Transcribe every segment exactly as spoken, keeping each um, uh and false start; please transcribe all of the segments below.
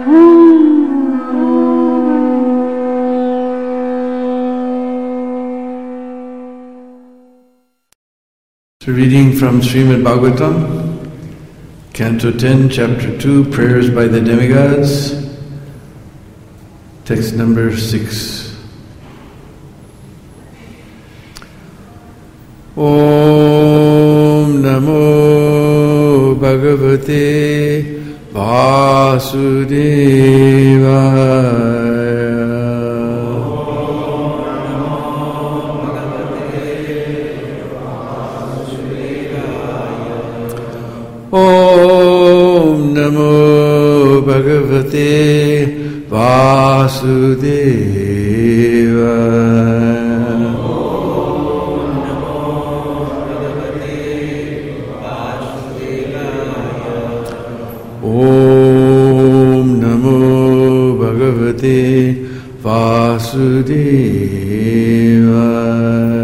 So reading from Srimad Bhagavatam, Canto ten, Chapter two, Prayers by the Demigods, text number six. Om Namo Bhagavate Vasudevaya. Om Namo Bhagavate Vasudevaya. Om Namo Bhagavate Vasudevaya.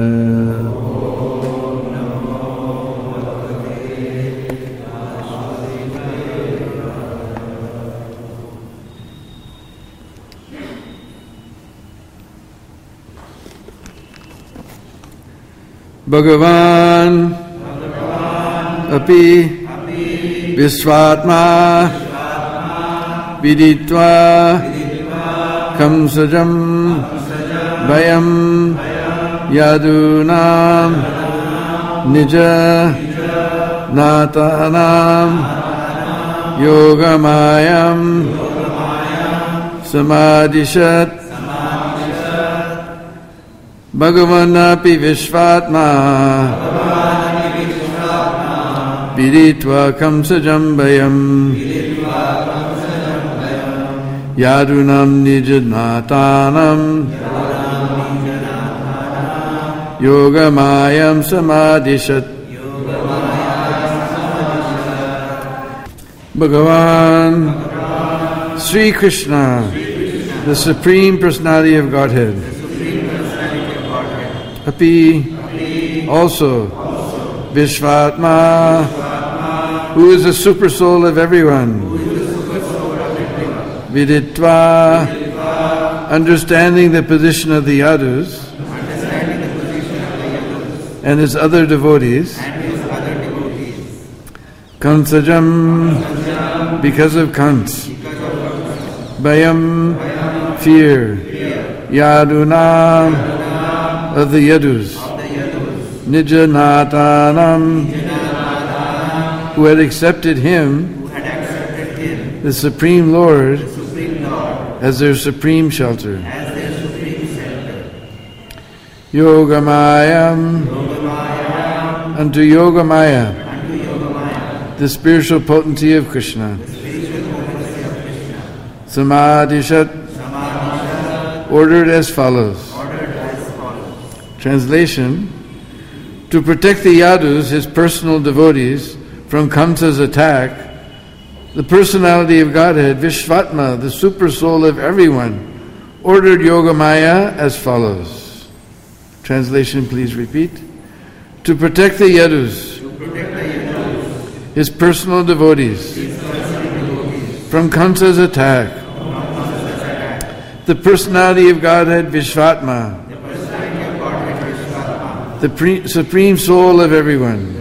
Bhagavan api Vishvatma viditva kamsajam vayam yadunam nija natanam yogamayam samadhishat. Bhagavanapi Vishvatma viditva kamsajam vayam yadunam nijanatanam yogamayam samadhishat. Bhagavan Sri Krishna, the Supreme Personality of Godhead, Api, also, Vishvatma, who is the super soul of everyone, Viditva, understanding the position of the Yadus and his other devotees, Kansajam, because of Kans, Bayam, fear, Yadunam, of the Yadus, Nijanatanam, who had accepted him, the Supreme Lord, as their supreme shelter. Yogamayam, unto Yogamaya, the spiritual potency of Krishna. Samadhishat, ordered as follows. Translation: to protect the Yadus, his personal devotees, from Kamsa's attack, the personality of Godhead, Vishvatma, the super soul of everyone, ordered Yogamaya as follows. Translation, please repeat. To protect the Yadus, his personal devotees, from Kamsa's attack, the personality of Godhead, Vishvatma, the pre- supreme soul of everyone,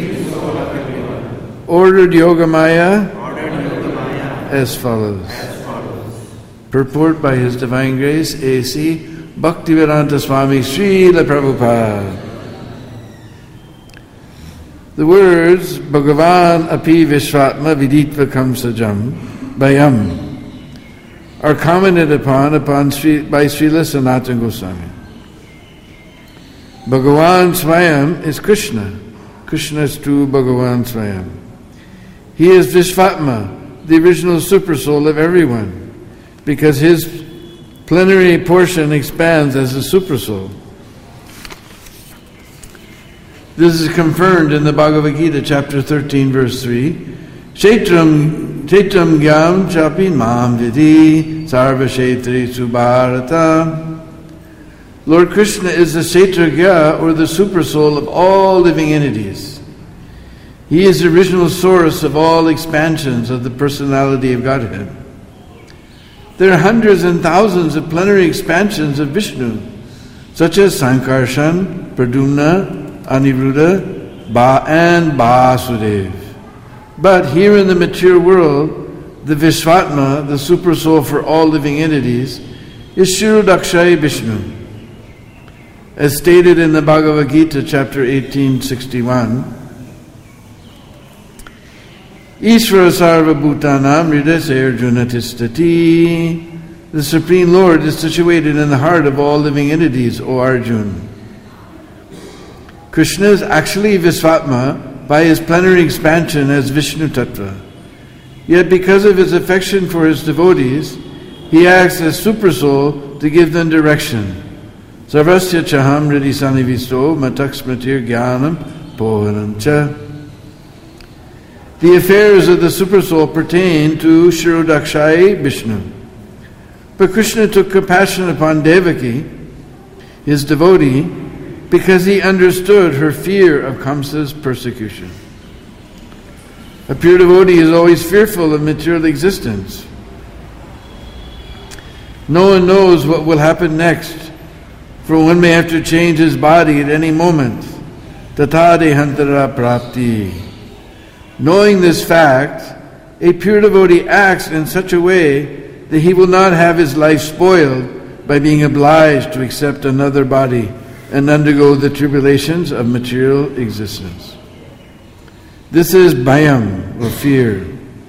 ordered Yogamaya as follows. Purport by His Divine Grace, A C Bhaktivedanta Swami Srila Prabhupada. The words Bhagavan api Vishvatma viditva kamsajam vayam are commented upon upon Sri, by Srila Sanatana Goswami. Bhagavan Swayam is Krishna. Krishna is true Bhagavan Swayam. He is Vishvatma, the original super soul of everyone, because his plenary portion expands as a super soul. This is confirmed in the Bhagavad Gita, chapter thirteen, verse three. Kshetram Kshetram gyam chapi mam vidi sarva kshetri subharata. Lord Krishna is the Kshetragya, or the super soul of all living entities. He is the original source of all expansions of the personality of Godhead. there are hundreds and thousands of plenary expansions of Vishnu, such as Sankarshan, Pradyumna, Aniruddha, ba- and Basudev. But here in the material world, the Vishvatma, the super soul for all living entities, is Kshirodakshaya Vishnu. As stated in the Bhagavad Gita, chapter eighteen sixty-one, Ishvara Sarva Bhutanam Hridaya Arjuna Tistati. The Supreme Lord is situated in the heart of all living entities, O Arjuna. Krishna is actually Vishvatma by his plenary expansion as Vishnu Tattva. Yet because of his affection for his devotees, he acts as Supersoul to give them direction. Sarvasya chaham ridi sanivisto matak smritir jnanam pohanam cha. The affairs of the Supersoul pertain to Kshirodakshaya Vishnu. But Krishna took compassion upon Devaki, his devotee, because he understood her fear of Kamsa's persecution. A pure devotee is always fearful of material existence. No one knows what will happen next, for one may have to change his body at any moment. Tata dehantara prapti. Knowing this fact, a pure devotee acts in such a way that he will not have his life spoiled by being obliged to accept another body and undergo the tribulations of material existence. This is bhayam, or fear.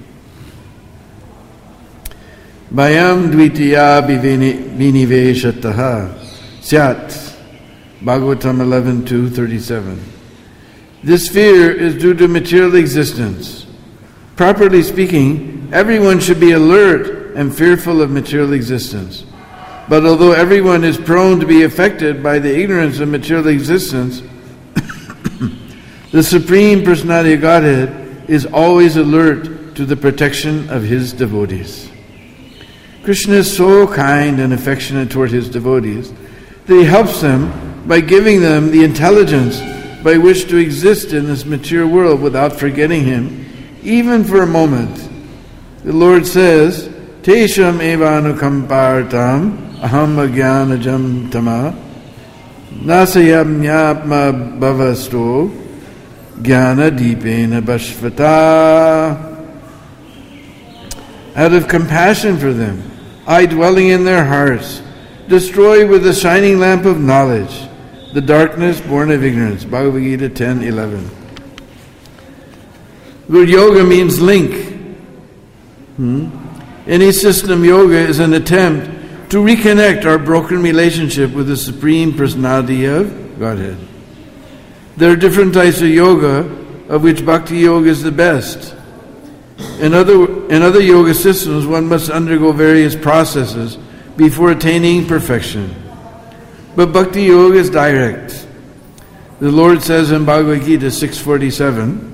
Bhayam dvitiya viniveshataha syat. Bhagavatam eleven two thirty-seven. This fear is due to material existence. Properly speaking, everyone should be alert and fearful of material existence. But although everyone is prone to be affected by the ignorance of material existence, the Supreme Personality of Godhead is always alert to the protection of his devotees. Krishna is so kind and affectionate toward his devotees that he helps them by giving them the intelligence by which to exist in this material world without forgetting him, even for a moment. The Lord says, Tesham evanukampartam aham agyanajam tama nasayamnyapma bhavasto jnana deepena bhashvata. Out of compassion for them, I, dwelling in their hearts, destroy with the shining lamp of knowledge the darkness born of ignorance. Bhagavad Gita ten eleven. The word yoga means link. Hmm? Any system yoga is an attempt to reconnect our broken relationship with the Supreme Personality of Godhead. There are different types of yoga, of which Bhakti Yoga is the best. In other, in other yoga systems, one must undergo various processes before attaining perfection. But Bhakti Yoga is direct. The Lord says in Bhagavad Gita six forty-seven,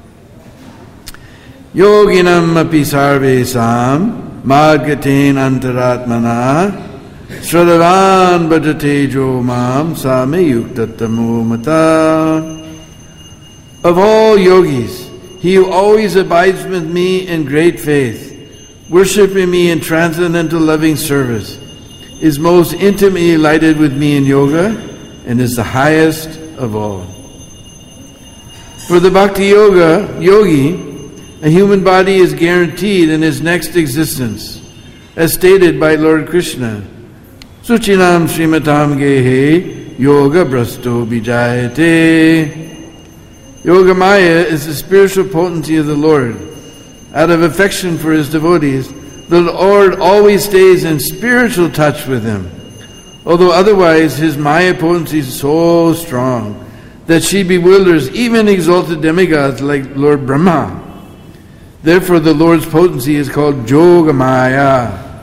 Yoginam api sarvesam madgaten antaratmana sradavan bhajatejo mam same yuktatamo mata. Of all yogis, he who always abides with me in great faith, worshiping me in transcendental loving service, is most intimately united with me in yoga and is the highest of all. For the Bhakti Yoga yogi, a human body is guaranteed in his next existence, as stated by Lord Krishna. Suchinam Srimatam Gehe Yoga Brasto Bijayate. Yoga Maya is the spiritual potency of the Lord. Out of affection for his devotees, the Lord always stays in spiritual touch with them, although otherwise his Maya potency is so strong that she bewilders even exalted demigods like Lord Brahma. Therefore the Lord's potency is called Yoga Maya.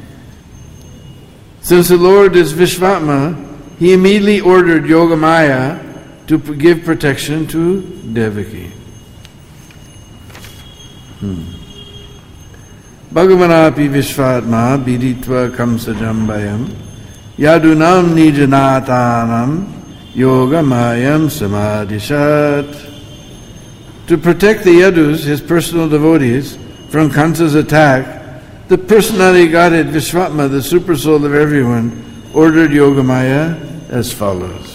Since the Lord is Vishvatma, he immediately ordered Yoga Maya to give protection to Devaki. Hmm. Bhagavanapi Vishvatma Biditva Kamsajam Bhayam Yadunam Nijanatanam Yoga Mayam Samadhishat. To protect the Yadus, his personal devotees, from Kamsa's attack, the personality Godhead Vishvatma, the super soul of everyone, ordered Yogamaya as follows.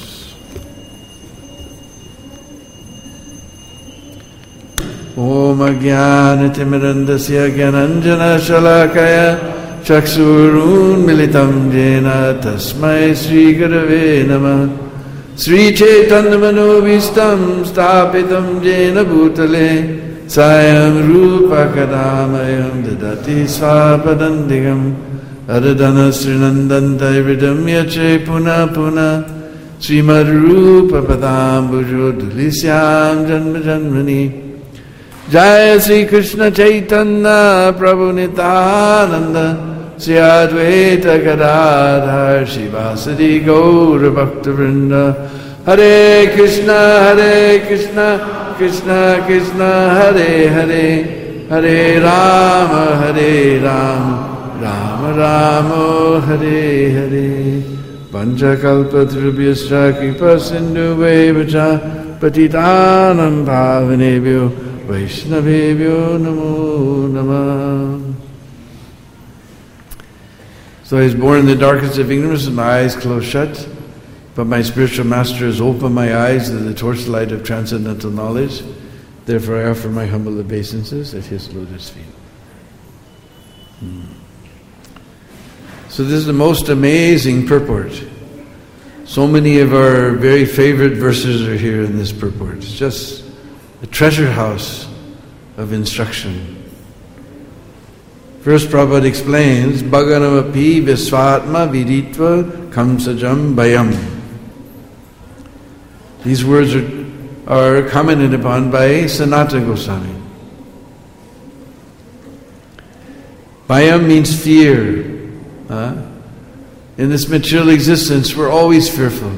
Om Ajnana Timirandasya Gyananjana Shalakaya Chaksurun Militam Jena Tasmai Sri Gurave Namah Sri Chaitanya Manovistam Stapitam Jena Bhutale Sayam Rupa Kadamayam Dadati Svapadandigam Adadana Srinandanta Ivridam Yache Puna Puna Srimad Rupa Padambujo Dulisyam Janma Janmani Jaya Sri Krishna Chaitanya Prabhu Nityananda Sri Advaita Gadadhar Shivasadi Gaura Bhakta Vrinda Hare Krishna Hare Krishna Krishna Krishna Hare Hare Hare Rama Hare Rama Rama Rama Hare Hare Panchakalpatrubhyascha Kripa Sindhu Vacha Patitanam Bhavanebhyo Vaishnavebhyo Namo Namah. So I was born in the darkness of ignorance with my eyes closed shut, but my spiritual master has opened my eyes to the torchlight of transcendental knowledge. Therefore I offer my humble obeisances at his lotus feet. Hmm. So this is the most amazing purport. So many of our very favorite verses are here in this purport. It's just a treasure house of instruction. First, Prabhupada explains, Bhaganamapi Visvatma Viditva Kamsajam Bhayam. These words are, are commented upon by Sanatana Goswami. Bhayam means fear. Huh? In this material existence, we're always fearful,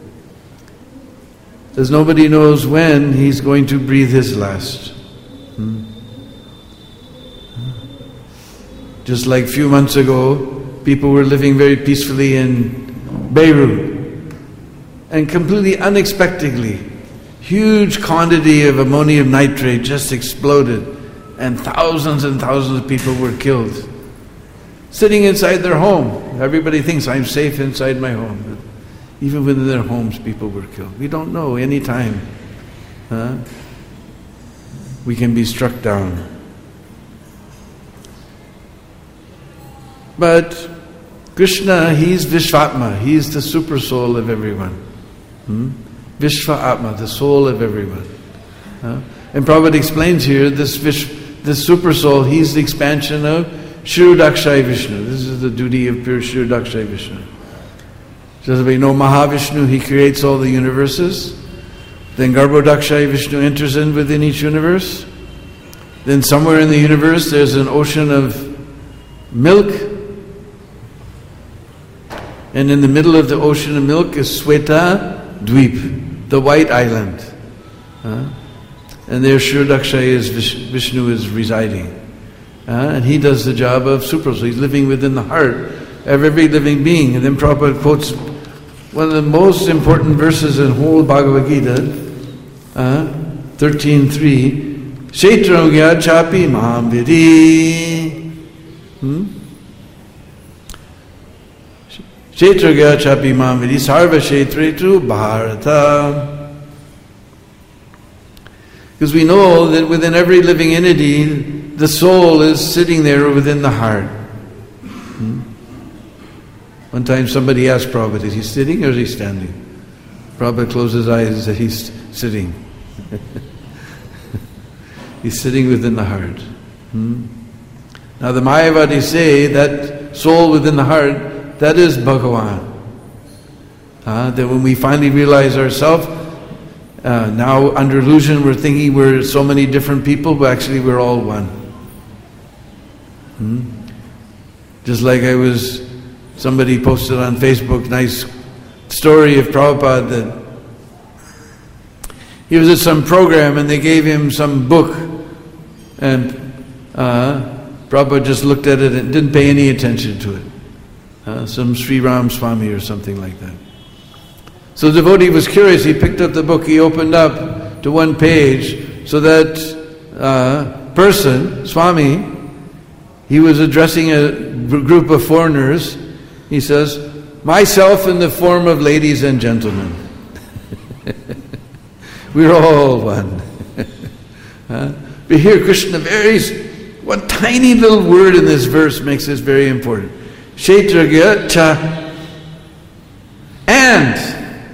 as nobody knows when he's going to breathe his last. Hmm? Just like a few months ago, people were living very peacefully in Beirut, and completely unexpectedly, huge quantity of ammonium nitrate just exploded, and thousands and thousands of people were killed, sitting inside their home. Everybody thinks I'm safe inside my home, but even within their homes, people were killed. We don't know, any time huh? we can be struck down. But Krishna, he's Vishvatma, he's the super soul of everyone. Hmm? Vishva Atma, the soul of everyone. Huh? And Prabhupada explains here, this Vish, this super soul, he's the expansion of Shirodakshay Vishnu. This is the duty of pure Shirodakshay Vishnu. So as we know, Mahavishnu, he creates all the universes. Then Garbhodakshay Vishnu enters in within each universe. Then somewhere in the universe there's an ocean of milk. And in the middle of the ocean of milk is Sweta Dweep, the white island. Uh, and there Shirodakshay is, Vishnu is residing. Uh, and he does the job of super soul. He's living within the heart of every living being. And then Prabhupada quotes one of the most important verses in whole Bhagavad Gita, uh, thirteen three, Kshetrogya chapi mam vidi. Hmm? Kshetrogya chapi mam vidi sarva kshetretu bharata. Because we know that within every living entity, the soul is sitting there within the heart. Hmm? One time somebody asked Prabhupada, is he sitting or is he standing? Prabhupada closed his eyes and said, he's sitting. He's sitting within the heart. Hmm? Now the Mayavadis say that soul within the heart, that is Bhagavan. Uh, that when we finally realize ourselves, uh, now under illusion we're thinking we're so many different people, but actually we're all one. Hmm? Just like I was, somebody posted on Facebook, nice story of Prabhupada that he was at some program and they gave him some book, and uh, Prabhupada just looked at it and didn't pay any attention to it. Uh, some Sri Ram Swami or something like that. So the devotee was curious, he picked up the book, he opened up to one page, so that uh, person, Swami, he was addressing a group of foreigners. He says, myself in the form of ladies and gentlemen. We're all one. Huh? But here Krishna varies. One tiny little word in this verse makes this very important. Kshetragya cha. And.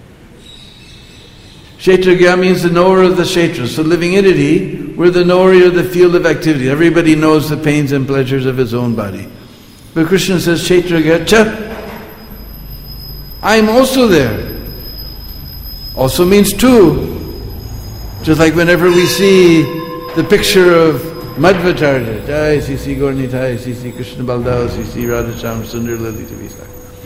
Kshetragya means the knower of the kshetras. So living entity, we're the knower of the field of activity. Everybody knows the pains and pleasures of his own body. But Krishna says, Kshetragya cha. I'm also there. Also means two. Just like whenever we see the picture of Madhvacharya, Jai Sisi Gaurnitai, Sisi Krishna Baldao, Sisi Radhacham Sundar Lalita Visa.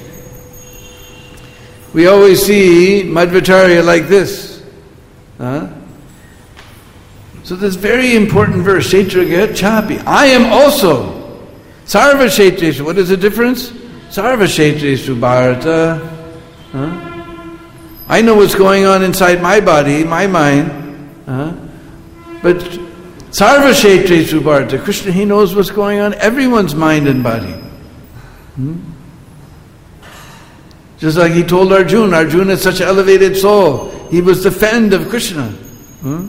We always see Madhvacharya like this. Huh? So this very important verse, Kshetragya Chapi. I am also. Sarva Kshetreshu. What is the difference? Sarva Kshetreshu Bharata. Huh? I know what's going on inside my body, my mind. Huh? But Sarva Kshetreshu Bharata. Krishna, he knows what's going on everyone's mind and body. Hmm? Just like he told Arjuna, Arjuna is such an elevated soul. He was the friend of Krishna. Hmm?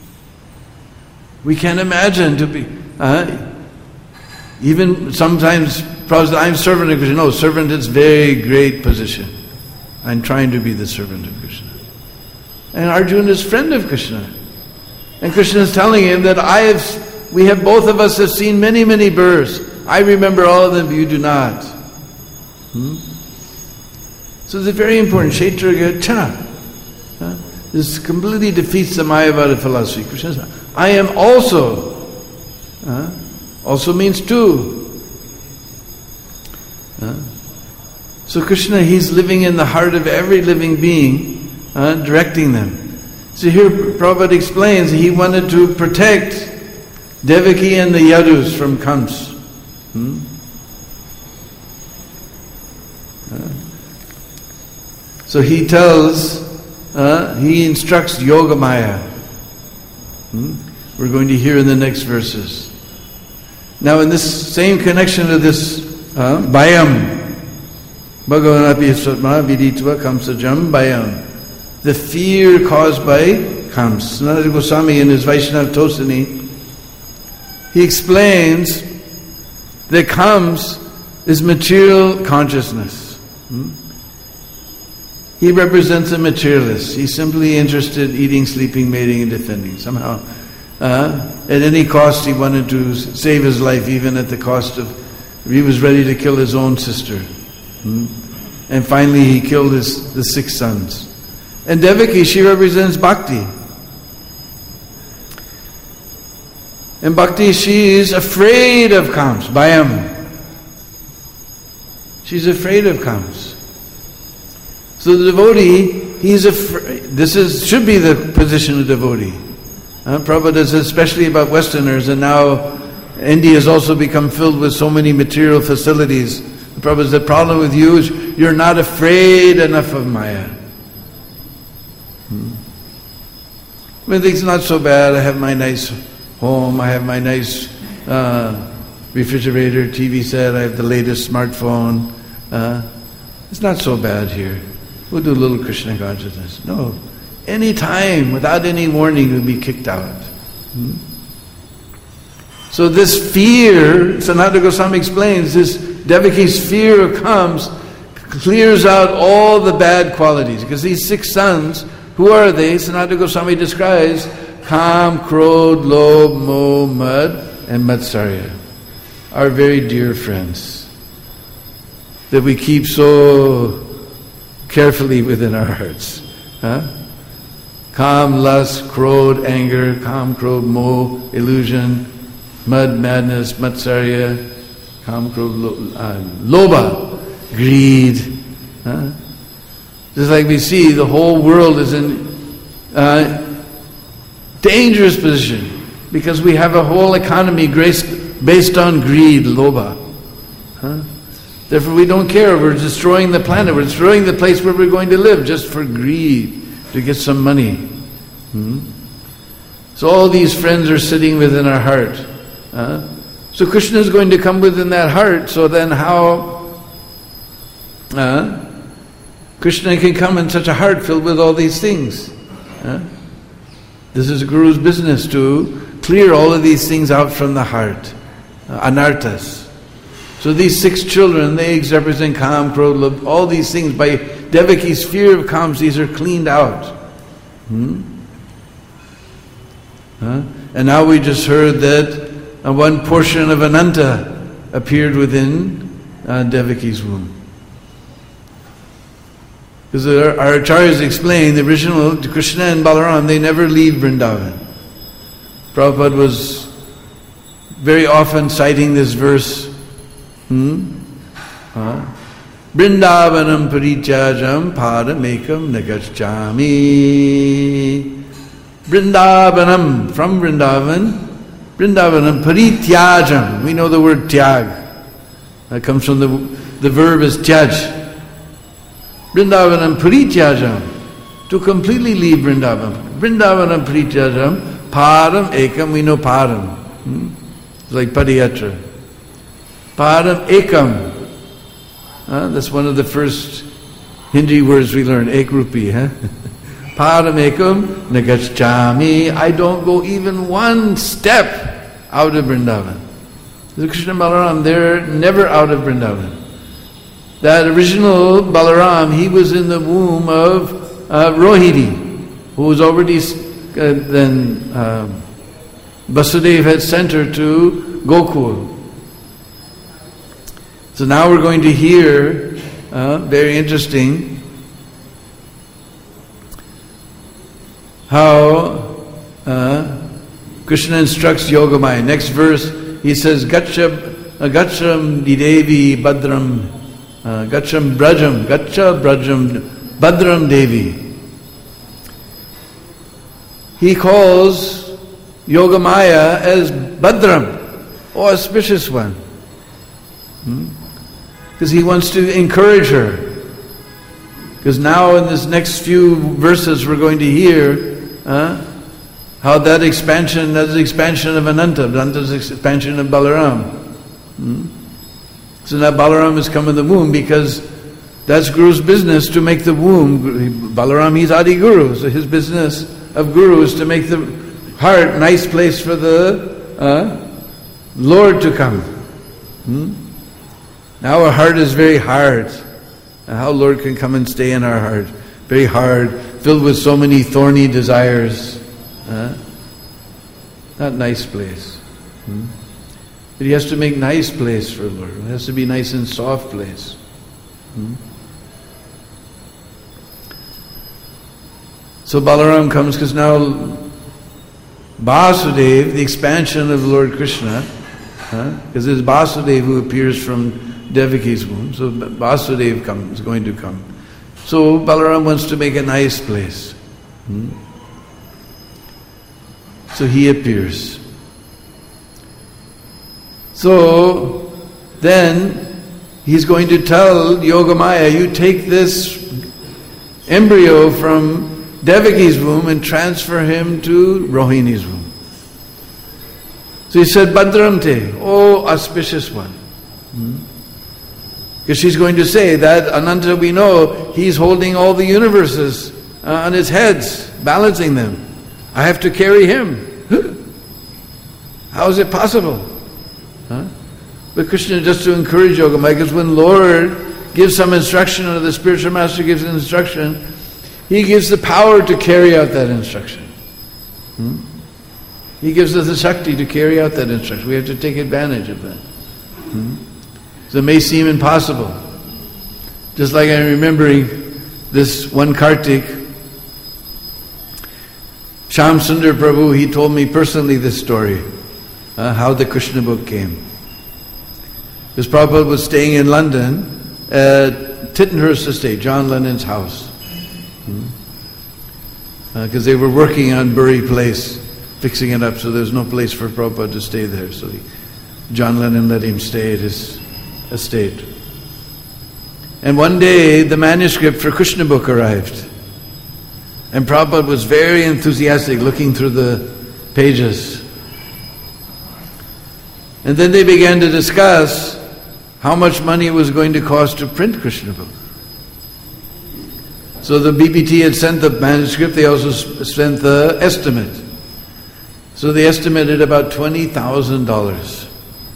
We can't imagine to be... Uh, even sometimes, I'm servant of Krishna. No, servant is very great position. I'm trying to be the servant of Krishna. And Arjuna is friend of Krishna. And Krishna is telling him that I have, we have, both of us have seen many, many births. I remember all of them, you do not. Hmm? So it's very important. Kshetragya cha. Huh? This completely defeats the Mayavada philosophy. Krishna says, I am also. Huh? Also means two. Huh? So Krishna, he's living in the heart of every living being, uh, directing them. So here Prabhupada explains he wanted to protect Devaki and the Yadus from Kams. Hmm? Uh, so he tells, uh, he instructs Yogamaya. Hmm? We're going to hear in the next verses. Now in this same connection to this uh, Bayam, Bhagavanapi Svatma Viditva Kamsajam Bayam. The fear caused by Kams. Sanatana Goswami in his Vaishnava Tosani, he explains that Kams is material consciousness. Hmm? He represents a materialist. He's simply interested in eating, sleeping, mating, and defending. Somehow, uh, at any cost, he wanted to save his life, even at the cost of, he was ready to kill his own sister. Hmm? And finally, he killed his the six sons. And Devaki, she represents Bhakti. And Bhakti, she is afraid of Kams, Bayam. She's afraid of Kams. So the devotee, he's afraid. This is should be the position of devotee. Uh, Prabhupada says especially about Westerners, and now India has also become filled with so many material facilities. Prabhupada says the problem with you is you're not afraid enough of Maya. Hmm. I mean, it's not so bad. I have my nice home. I have my nice uh, refrigerator, T V set. I have the latest smartphone. Uh, it's not so bad here. We'll do a little Krishna consciousness. No. Any time, without any warning, you'll be kicked out. Hmm? So this fear, Sanatana Goswami explains, this Devaki's fear comes, clears out all the bad qualities. Because these six sons, who are they? Sanatana Goswami describes Kam, Krodh, Lobh, Moh, Mad, and Matsarya. Our very dear friends that we keep so carefully within our hearts. Huh? Kam, lust, Krodh, anger, Kam, Krodh, Moh, illusion, Mad, madness, Matsarya, Kam, Krodh, uh, Lobha, greed. Huh? Just like we see, the whole world is in uh, dangerous position because we have a whole economy based on greed, lobha. Huh? Therefore, we don't care. We're destroying the planet. We're destroying the place where we're going to live just for greed, to get some money. Hmm? So all these friends are sitting within our heart. Huh? So Krishna is going to come within that heart, so then how uh, Krishna can come in such a heart filled with all these things? Uh? This is Guru's business, to clear all of these things out from the heart, uh, anarthas. So these six children, they represent Kam, Krodha, Lobha, all these things. By Devaki's fear of Kams, these are cleaned out. Hmm? Huh? And now we just heard that uh, one portion of Ananta appeared within uh, Devaki's womb. Because our, our acharyas explain, the original Krishna and Balaram, they never leave Vrindavan. Prabhupada was very often citing this verse. Hmm? Huh? Vrindavanam parityajam padamekam nagacchami. Vrindavanam, from Vrindavan, Vrindavanam parityajam. We know the word tyag. That comes from the, the verb is tyaj. Vrindavanam parityajam, to completely leave Vrindavan. Vrindavanam parityajam, param ekam, we know param. Hmm? It's like padayatra. Param ekam. Uh, that's one of the first Hindi words we learned, ek rupi. Huh? Param ekam nagacchami. I don't go even one step out of Vrindavan. The Krishna Balaram, they're never out of Vrindavan. That original Balaram, he was in the womb of uh, Rohini, who was already, uh, then uh, Vasudeva had sent her to Gokul. So now we're going to hear, uh, very interesting, how uh, Krishna instructs Yogamaya. Next verse, he says, Gacha, Gacham Didevi Badram, uh, Gacham Brajam, Gacha Brajam Badram Devi. He calls Yogamaya as Badram, or auspicious one. Hmm? Because he wants to encourage her. Because now in this next few verses we're going to hear uh, how that expansion, that's the expansion of Ananta, Ananta's expansion of Balaram. Hmm? So now Balaram has come in the womb because that's Guru's business, to make the womb. Balaram, he's Adi Guru, so his business of Guru is to make the heart a nice place for the uh, Lord to come. Hmm? Now our heart is very hard. And how Lord can come and stay in our heart? Very hard, filled with so many thorny desires. Huh? Not nice place. Hmm? But He has to make nice place for Lord. It has to be nice and soft place. Hmm? So Balaram comes because now Vasudeva, the expansion of Lord Krishna, because huh? it's Vasudeva who appears from Devaki's womb. So Vasudeva comes, is going to come. So Balaram wants to make a nice place. Hmm? So he appears. So then he's going to tell Yogamaya, you take this embryo from Devaki's womb and transfer him to Rohini's womb. So he said, Badramte, oh auspicious one. Hmm? Because she's going to say that Ananta, we know, he's holding all the universes uh, on his heads, balancing them. I have to carry him. How is it possible? Huh? But Krishna, just to encourage Yogamaya, because when Lord gives some instruction, or the spiritual master gives an instruction, he gives the power to carry out that instruction. Hmm? He gives us the Shakti to carry out that instruction. We have to take advantage of that. Hmm? So it may seem impossible. Just like I'm remembering this one Kartik, Shyam Sundar Prabhu, he told me personally this story, uh, how the Krishna book came. Because Prabhupada was staying in London at Tittenhurst Estate, John Lennon's house. Because uh, they were working on Bury Place, fixing it up, so there was no place for Prabhupada to stay there. So he, John Lennon let him stay at his estate. And one day the manuscript for Krishna book arrived. And Prabhupada was very enthusiastic looking through the pages. And then they began to discuss how much money it was going to cost to print Krishna book. So the B B T had sent the manuscript, they also sent the estimate. So they estimated about twenty thousand dollars.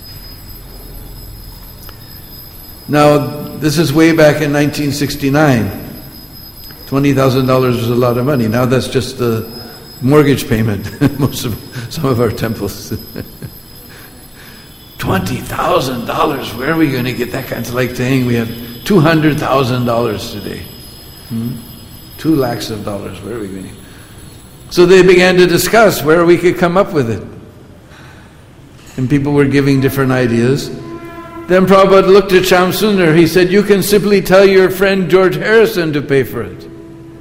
Now, this is way back in nineteen sixty-nine. twenty thousand dollars was a lot of money. Now that's just the mortgage payment, most of some of our temples. twenty thousand dollars, where are we going to get that kind? It's like saying we have two hundred thousand dollars today. Hmm? Two lakhs of dollars, where are we going to? So they began to discuss where we could come up with it. And people were giving different ideas. Then Prabhupada looked at Shamsundar. He said, you can simply tell your friend George Harrison to pay for it.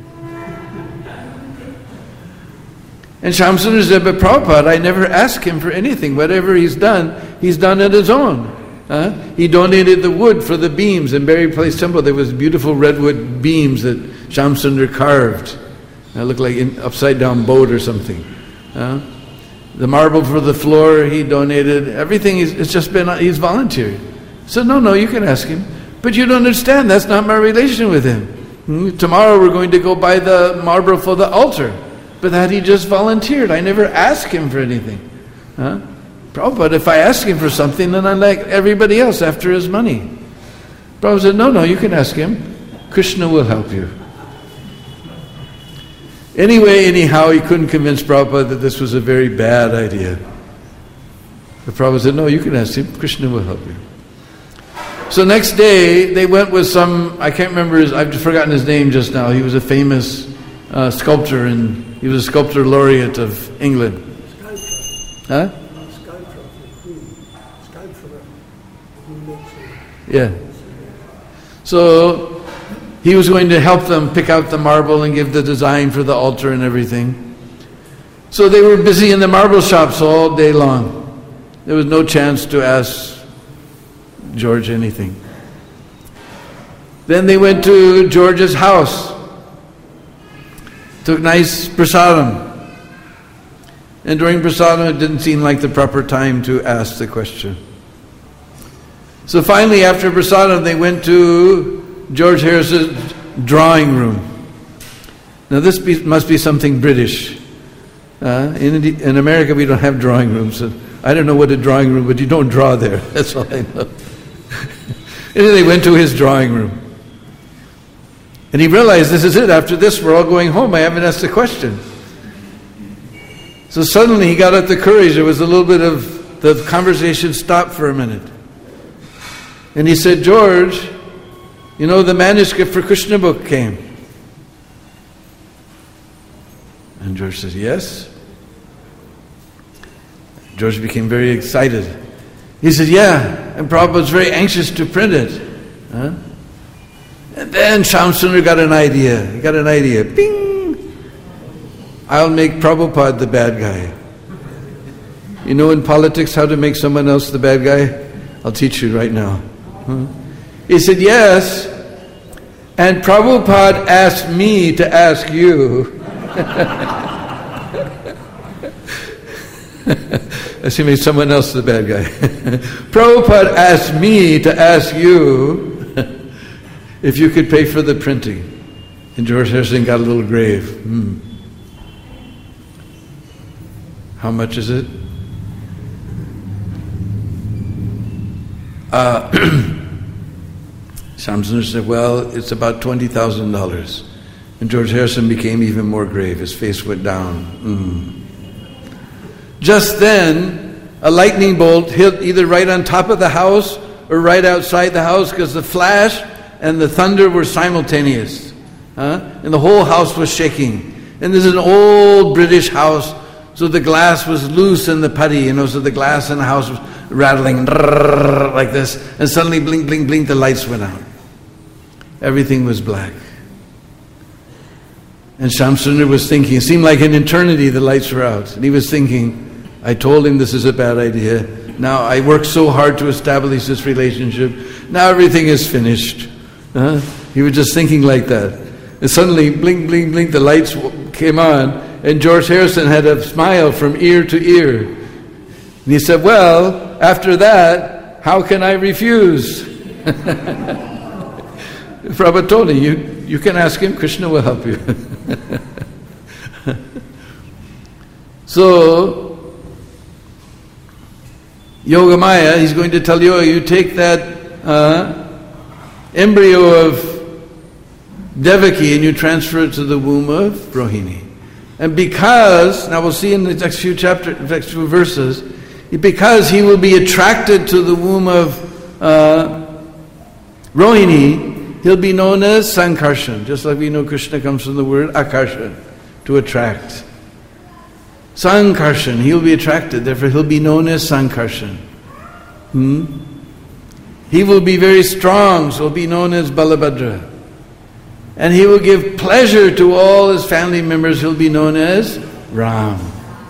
And Shamsundar said, but Prabhupada, I never asked him for anything. Whatever he's done, he's done it his own. Huh? He donated the wood for the beams in Berry Place Temple. There was beautiful redwood beams that Shamsundar carved. It looked like an upside down boat or something. Huh? The marble for the floor, he donated. Everything, is, it's just been, he's volunteered. So no, no, you can ask him. But you don't understand, that's not my relation with him. Hmm? Tomorrow we're going to go buy the marble for the altar. But that he just volunteered. I never asked him for anything. Huh? Prabhupada, if I ask him for something, then I'm like everybody else after his money. Prabhupada said, no, no, you can ask him. Krishna will help you. Anyway, anyhow, he couldn't convince Prabhupada that this was a very bad idea. But Prabhupada said, no, you can ask him. Krishna will help you. So next day, they went with some, I can't remember his, I've forgotten his name just now. He was a famous uh, sculptor, and he was a sculptor laureate of England. Huh? Yeah. So he was going to help them pick out the marble and give the design for the altar and everything. So they were busy in the marble shops all day long. There was no chance to ask George anything. Then they went to George's house. Took nice prasadam. And during prasadam it didn't seem like the proper time to ask the question. So finally, after prasadam, they went to George Harris's drawing room. Now this be, must be something British. Uh, in, in America we don't have drawing rooms. So I don't know what a drawing room, but you don't draw there. That's all I know. And then they went to his drawing room. And he realized, this is it. After this, we're all going home. I haven't asked a question. So suddenly he got up the courage. There was a little bit of, the conversation stopped for a minute. And he said, George, you know, the manuscript for Krishna book came. And George said, yes. George became very excited. He said, yeah, and Prabhupada was very anxious to print it. Huh? And then Shamsundar got an idea. He got an idea. Bing! I'll make Prabhupada the bad guy. You know in politics how to make someone else the bad guy? I'll teach you right now. Huh? He said, yes, and Prabhupada asked me to ask you. As he made someone else the bad guy. Prabhupada asked me to ask you if you could pay for the printing. And George Harrison got a little grave. Hmm. How much is it? Uh, Shamsundar said, well, it's about twenty thousand dollars. And George Harrison became even more grave. His face went down. Mm. Just then, a lightning bolt hit either right on top of the house or right outside the house, because the flash and the thunder were simultaneous. Huh? And the whole house was shaking. And this is an old British house, so the glass was loose in the putty, you know, so the glass in the house was rattling like this. And suddenly, blink, blink, blink, the lights went out. Everything was black. And Shamsundar was thinking, it seemed like an eternity the lights were out. And he was thinking, I told him this is a bad idea. Now I worked so hard to establish this relationship. Now everything is finished. Uh-huh. He was just thinking like that. And suddenly, blink, blink, blink, the lights came on. And George Harrison had a smile from ear to ear. And he said, well, after that, how can I refuse? Prabhupada told him, you, you can ask him, Krishna will help you. So, Yogamaya, he's going to tell you, you take that uh, embryo of Devaki and you transfer it to the womb of Rohini. And because, now we'll see in the next few chapters, next few verses, because he will be attracted to the womb of uh, Rohini, he'll be known as Sankarshan, just like we know Krishna comes from the word Akarshan, to attract. Sankarshan, he'll be attracted, therefore he'll be known as Sankarshan. Hmm? He will be very strong, so he'll be known as Balabhadra. And he will give pleasure to all his family members, he'll be known as Ram.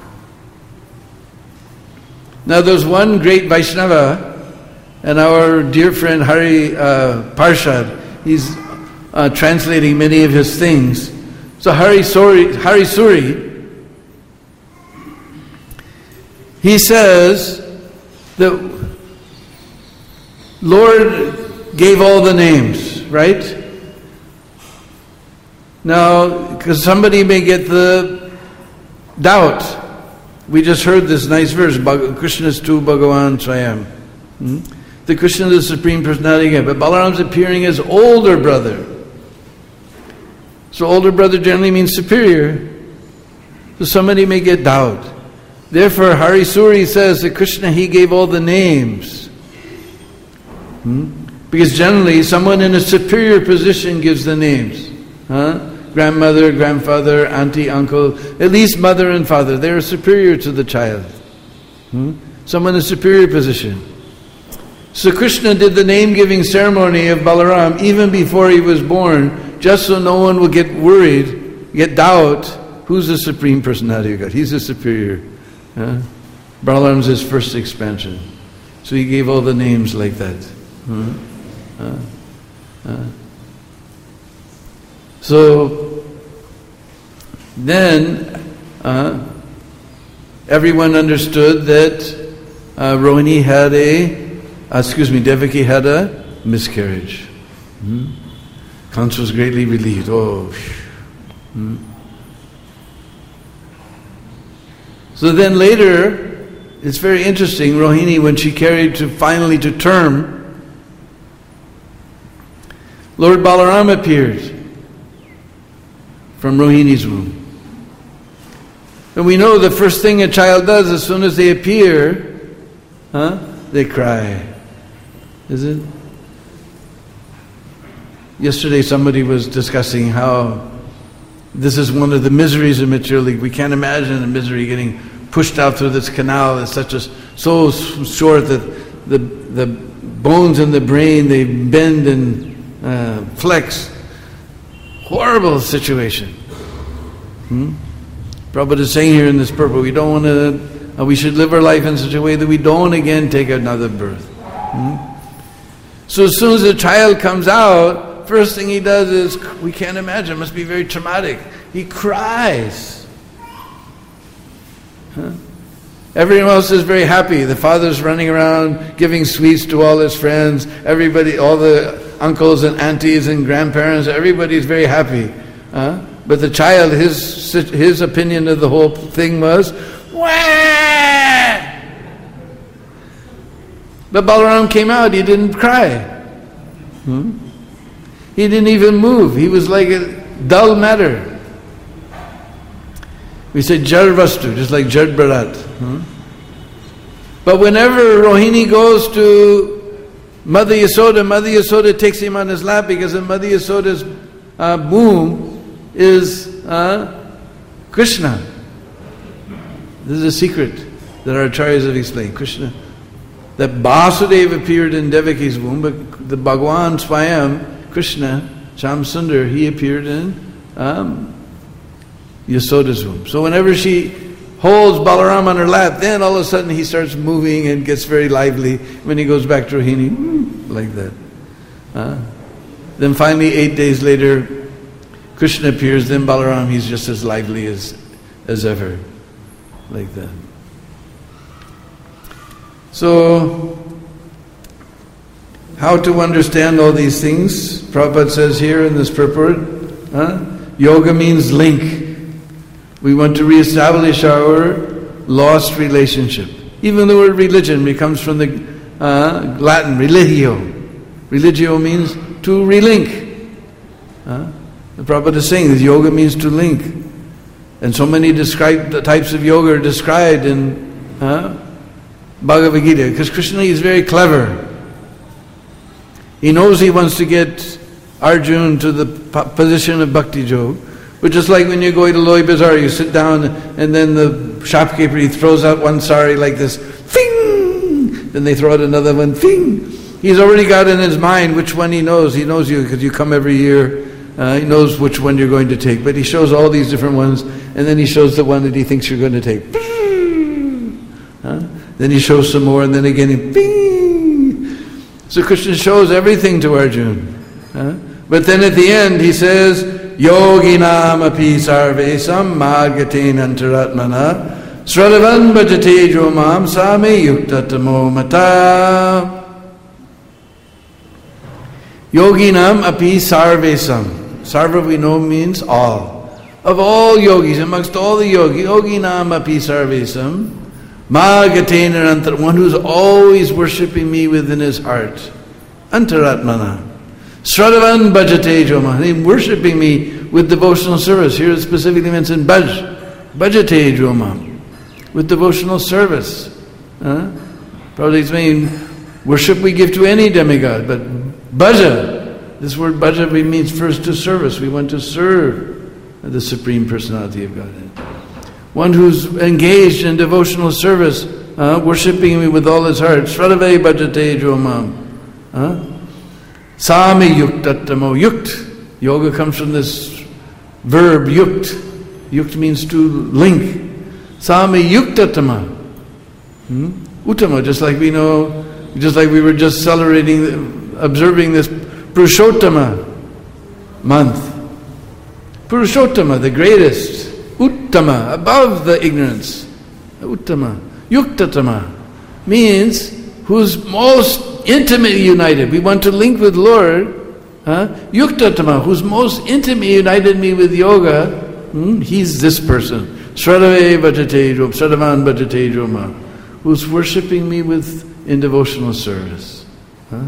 Now there's one great Vaishnava, and our dear friend Hari uh, Parshad, he's uh, translating many of his things. So Hari Suri, Hari Suri, he says that Lord gave all the names, right? Now, because somebody may get the doubt. We just heard this nice verse, Krishna's tu Bhagavan Swayam. Hmm? The Krishna is the Supreme Personality again, but Balaram's appearing as older brother. So older brother generally means superior. So somebody may get doubt. Therefore, Hari Suri says that Krishna, he gave all the names. Hmm? Because generally, someone in a superior position gives the names. Huh? Grandmother, grandfather, auntie, uncle, at least mother and father. They are superior to the child. Hmm? Someone in a superior position. So Krishna did the name-giving ceremony of Balaram even before he was born, just so no one will get worried, get doubt, who's the Supreme Personality of God? He's the superior. Huh? Balaram's his first expansion. So he gave all the names like that. Huh? Huh? Huh? So then uh, everyone understood that uh, Rohini had a Uh, excuse me, Devaki had a miscarriage. Hmm? Kansa was greatly relieved. Oh, hmm. So then later, it's very interesting, Rohini, when she carried to finally to term, Lord Balaram appeared from Rohini's womb. And we know the first thing a child does as soon as they appear, huh, they cry. Is it? Yesterday somebody was discussing how this is one of the miseries of material league. We can't imagine the misery getting pushed out through this canal. It's such a so short that the the bones in the brain, they bend and uh, flex. Horrible situation. Hmm? Prabhupada is saying here in this purport, we don't want to. Uh, we should live our life in such a way that we don't again take another birth. Hmm? So as soon as a child comes out, first thing he does is, we can't imagine, it must be very traumatic. He cries. Huh? Everyone else is very happy. The father's running around giving sweets to all his friends. Everybody, all the uncles and aunties and grandparents, everybody's very happy. Huh? But the child, his his opinion of the whole thing was, wah! But Balaram came out, he didn't cry. Hmm? He didn't even move. He was like a dull matter. We say Jar Vastu, just like Jar Bharat. Hmm? But whenever Rohini goes to Mother Yasoda, Mother Yasoda takes him on his lap, because in Mother Yasoda's uh, womb is uh, Krishna. This is a secret that our acharyas have explained. Krishna. That Vasudeva appeared in Devaki's womb, but the Bhagavan Swayam, Krishna, Sham Sundar, he appeared in um, Yasoda's womb. So whenever she holds Balaram on her lap, then all of a sudden he starts moving and gets very lively. When he goes back to Rohini, like that. Uh, then finally, eight days later, Krishna appears, then Balaram, he's just as lively as, as ever. Like that. So, how to understand all these things? Prabhupada says here in this purport, huh? Yoga means link. We want to reestablish our lost relationship. Even the word religion comes from the uh, Latin, religio. Religio means to relink. Huh? The Prabhupada is saying that yoga means to link. And so many described the types of yoga are described in uh, Bhagavad Gita, because Krishna is very clever. He knows he wants to get Arjuna to the position of Bhakti Jog. But just like when you go to Loi Bazaar, you sit down and then the shopkeeper, he throws out one sari like this, fing! Then they throw out another one, fing! He's already got in his mind which one he knows. He knows you because you come every year. Uh, he knows which one you're going to take. But he shows all these different ones, and then he shows the one that he thinks you're going to take. Huh? Then he shows some more, and then again, he, bing! So Krishna shows everything to Arjuna. Huh? But then at the end, he says, Yoginam api sarvesam margaten antaratmana sradavan bhajate jomam same yuktatamo mata. Yoginam api sarvesam. Sarva we know means all. Of all yogis, amongst all the yogis, Yoginam api sarvesam margaten antaratmana, one who's always worshipping me within his heart. Antaratmana. Sradavan bhajate jomam. He's worshipping me with devotional service. Here it specifically mentioned bhaj. Bhajate jomam. With devotional service. Huh? Probably it's mean worship we give to any demigod, but bhaja. This word bhaja means first to service. We want to serve the Supreme Personality of Godhead. One who's engaged in devotional service, uh, worshipping me with all his heart. Sradave bhajate jomam. Huh? Sami yuktatamo. Yukt. Yoga comes from this verb yukt. Yukt means to link. Sami yuktatama. Hmm? Uttama, just like we know, just like we were just celebrating, observing this Purushottama month. Purushottama, the greatest. Uttama, above the ignorance. Uttama. Yuktatama means who's most intimately united. We want to link with Lord. Huh? Yuktatama, who's most intimately united me with yoga, hmm? He's this person. Sradave bhajate joma, Sradavan bhajate joma, who's worshipping me with in devotional service. Huh?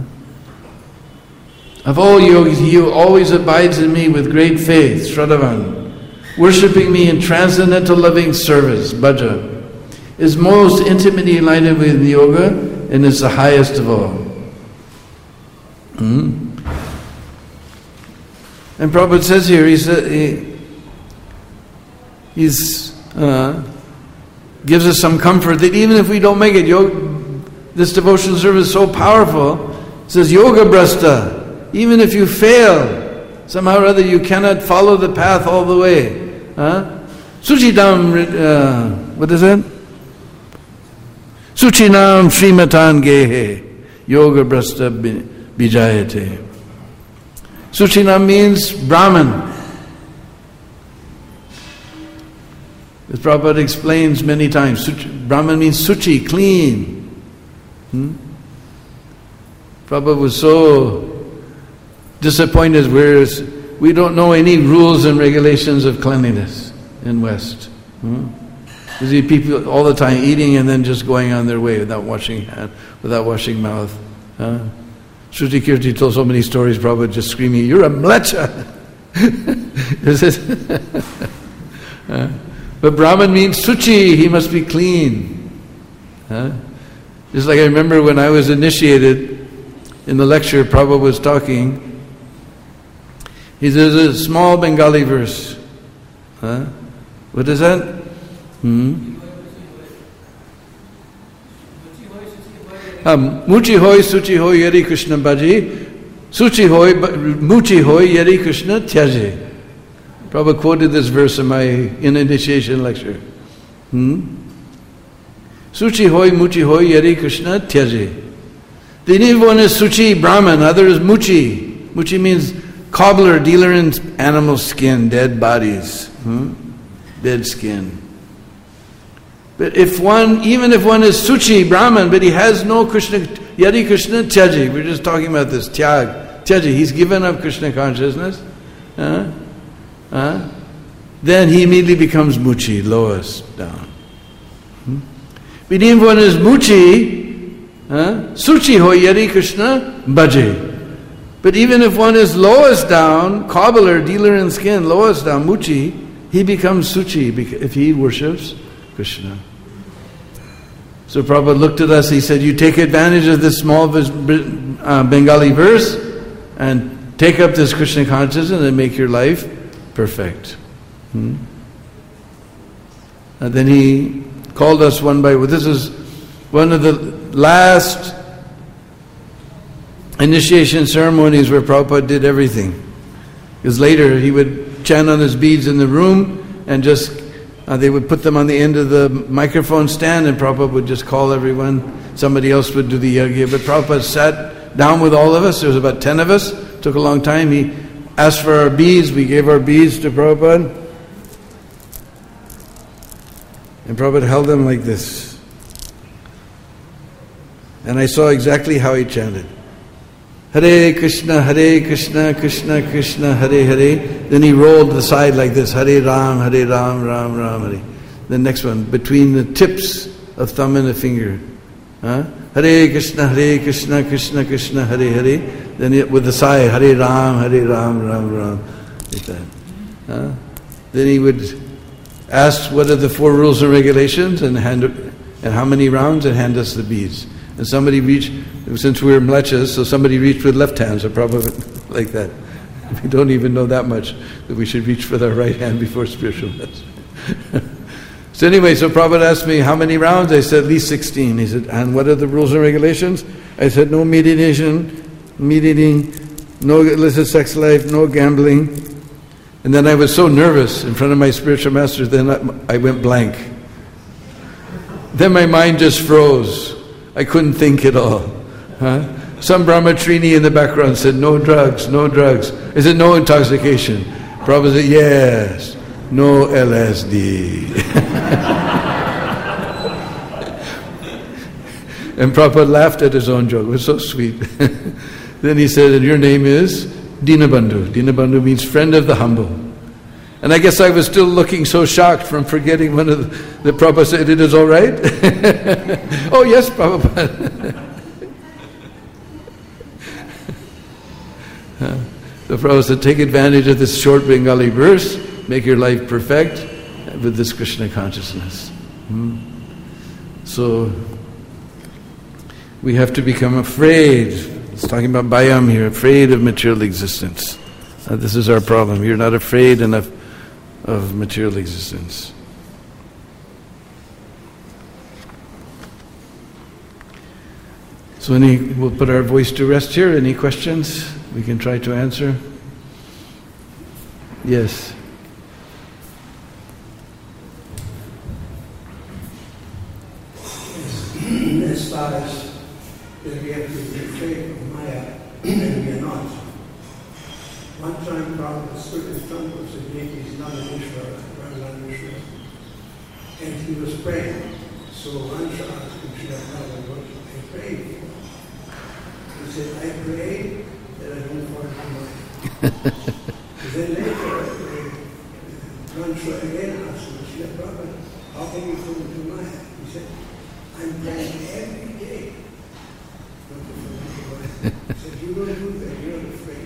Of all yogis, he who always abides in me with great faith, Sradavan, worshipping me in transcendental loving service, bhaja, is most intimately united with yoga and is the highest of all. Hmm? And Prabhupada says here, he said, he, he's uh, gives us some comfort that even if we don't make it, yoga, this devotional service is so powerful. It says, Yoga Brasta, even if you fail, somehow or other you cannot follow the path all the way. Huh? Suchidam, uh, what is it? Suchinam Srimatan Gehe, Yoga Brasta Bijayate. Suchinam means Brahman. As Prabhupada explains many times, Suchi, Brahman means Suchi, clean. Hmm? Prabhupada was so disappointed, whereas we don't know any rules and regulations of cleanliness in West. Hmm? You see people all the time eating and then just going on their way without washing hand, without washing mouth. Huh? Shruti Kirti told so many stories, Prabhupada just screaming, "You're a mlecha!" uh, but Brahman means Suchi, he must be clean. Huh? Just like I remember when I was initiated in the lecture, Prabhupada was talking. He says a small Bengali verse. Huh? What is that? Hmm? Um, Muchi hoy, suchi hoy, yeri Krishna bhaji. Suchi hoy, muchi hoy, yeri Krishna tyaji. Prabhupada quoted this verse in my in initiation lecture. Hmm? Suchi hoy, muchi hoy, yeri Krishna tyaji. The native one is Suchi, Brahman, other is Muchi. Muchi means cobbler, dealer in animal skin, dead bodies. Hmm? Dead skin. But if one, even if one is Suchi, Brahman, but he has no Krishna, Yadi Krishna Tyaji, we're just talking about this, Tyag, Tyaji, he's given up Krishna consciousness, uh, uh, then he immediately becomes Muchi, lowest down. Hmm? But even if one is Muchi, uh, Suchi ho Yadi Krishna Bhaje. But even if one is lowest down, cobbler, dealer in skin, lowest down, Muchi, he becomes Suchi if he worships Krishna. So Prabhupada looked at us, he said, you take advantage of this small uh, Bengali verse and take up this Krishna consciousness and make your life perfect. Hmm? And then he called us one by one. This is one of the last initiation ceremonies where Prabhupada did everything. Because later he would chant on his beads in the room and just Uh, they would put them on the end of the microphone stand and Prabhupada would just call everyone. Somebody else would do the yagya. But Prabhupada sat down with all of us. There was about ten of us. It took a long time. He asked for our beads. We gave our beads to Prabhupada. And Prabhupada held them like this. And I saw exactly how he chanted. Hare Krishna, Hare Krishna, Krishna Krishna, Hare Hare. Then he rolled the side like this. Hare Ram, Hare Ram, Ram Ram, Hare. The next one, between the tips of thumb and the finger. Huh? Hare Krishna, Hare Krishna, Krishna Krishna, Hare Hare. Then it, with the side, Hare Ram, Hare Ram, Ram Ram. Like that. Huh? Then he would ask what are the four rules and regulations and hand and how many rounds and hand us the beads. And somebody reached, since we were mlechas, so somebody reached with left hand, so probably like that. We don't even know that much, that we should reach with our right hand before spiritual blessing. So anyway, so Prabhupada asked me, how many rounds? I said, at least sixteen. He said, and what are the rules and regulations? I said, no meditation, meat-eating, no illicit sex life, no gambling. And then I was so nervous in front of my spiritual masters, then I, I went blank. Then my mind just froze. I couldn't think at all. Huh? Some brahmatrini in the background said, no drugs, no drugs. I said, no intoxication. Prabhupada said, yes, no L S D. And Prabhupada laughed at his own joke. It was so sweet. Then he said, and your name is Dinabandhu. Dinabandhu means friend of the humble. And I guess I was still looking so shocked from forgetting one of the, the Prabhupada said, it is all right? Oh yes, Prabhupada. The Prabhupada said, take advantage of this short Bengali verse, make your life perfect with this Krishna consciousness. Hmm? So, we have to become afraid. It's talking about Bayam here, afraid of material existence. Uh, this is our problem. You're not afraid enough of material existence. So any, we'll put our voice to rest here. Any questions we can try to answer? Yes. As far as that we have to be afraid of Maya, and we are not. One time Prabhupada stood in front of the gate, he's not an Ishvara, rather an Ishvara. And he was praying. So Ansha asked him, Srila Prabhupada, what are you praying for? He said, I pray that I don't fall into Maya. Then later, uh, Ansha again asked him, Srila Prabhupada, how can you fall into Maya? He said, I'm praying every day not to fall into Maya. He said, you don't do that, you're not afraid.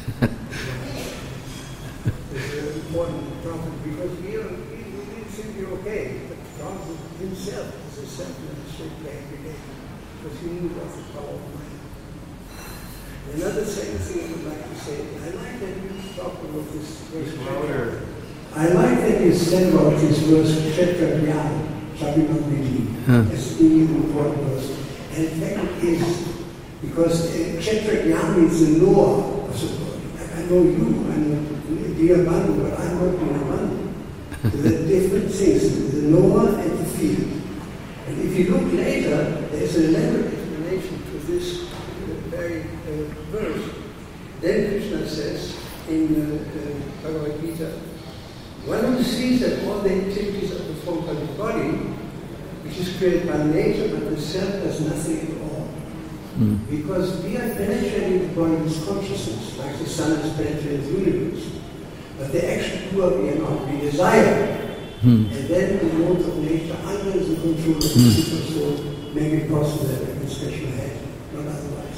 It's an important problem because we, are, we, we think we're okay, but God himself is a self-administered play every day because he knew about the power of mind. Another second thing I would like to say, I like that you talk about this verse. I like that you said about this verse, Kshetra Jnana, Sabhiman. That's the important verse. And in fact it is, because Kshetra Jnana means the knower of the body. I know you, I know Dinabandhu, but I'm not Dinabandhu. There are different things, the knower and the field. And if you look later, there's an elaborate explanation to this uh, very uh, verse. Then Krishna says in uh, uh, Bhagavad Gita, one who sees that all the activities are performed by the body which is created by nature, but the self does nothing at all. Mm. Because we are penetrating the body's consciousness, like the sun is penetrating the universe. But the actual doer we are not, we desire. Mm. And then the laws of nature, under the control of the mm. super soul, make it possible that we can special head, not otherwise.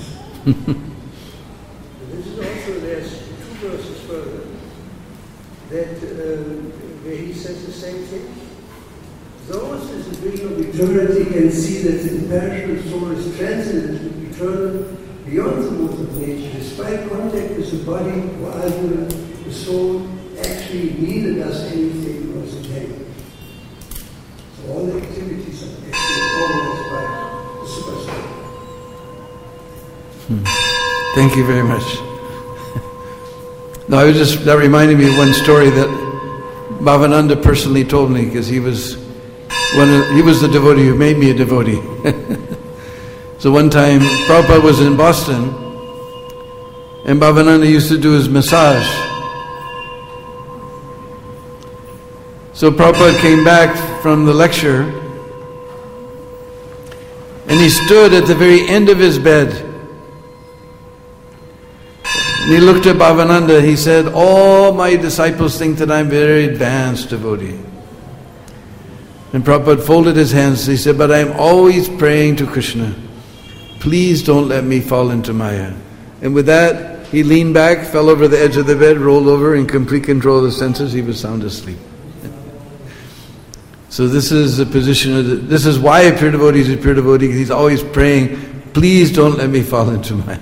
This is also, there's two verses further, that um, where he says the same thing. Those is a vision of eternity can see that the imperishable soul is transcendent, eternal, beyond the laws of nature. Despite contact with the body or algebra, the soul actually neither does anything nor is intelligent. So all the activities are actually organized by the super soul. Hmm. Thank you very much. No, I was just, that reminded me of one story that Bhavananda personally told me, because he was one of, he was the devotee who made me a devotee. So one time Prabhupada was in Boston and Bhavananda used to do his massage. So Prabhupada came back from the lecture and he stood at the very end of his bed. And he looked at Bhavananda, he said, all my disciples think that I'm a very advanced devotee. And Prabhupada folded his hands, he said, but I'm always praying to Krishna. Please don't let me fall into Maya. And with that, he leaned back, fell over the edge of the bed, rolled over, in complete control of the senses, he was sound asleep. So this is the position of the, this is why a pure devotee is a pure devotee, because he's always praying, please don't let me fall into Maya.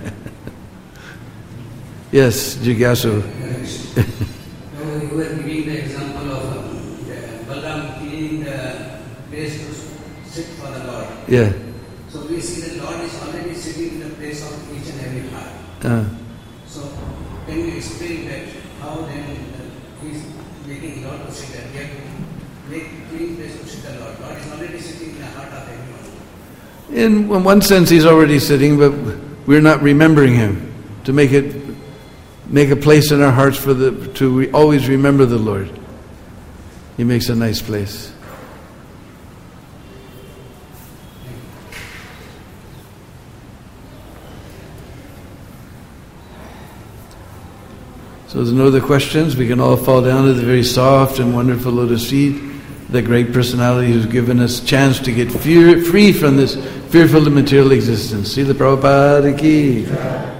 Yes, Jigyasu. Now you were giving the example of uh, Balaram cleaning the place to sit for the Lord. Yeah. So we see the Lord is already sitting in the place of each and every heart. Uh. So can you explain that how then uh, he is making Lord to sit there? We have to make clean place to sit the Lord. Lord is already sitting in the heart of everyone. In, in one sense he's already sitting, but we're not remembering him. To make it make a place in our hearts for the to re, always remember the Lord. He makes a nice place. So there's no other questions. We can all fall down to the very soft and wonderful lotus feet, the great personality who's given us chance to get fear, free from this fearful and material existence. Srila Prabhupada ki.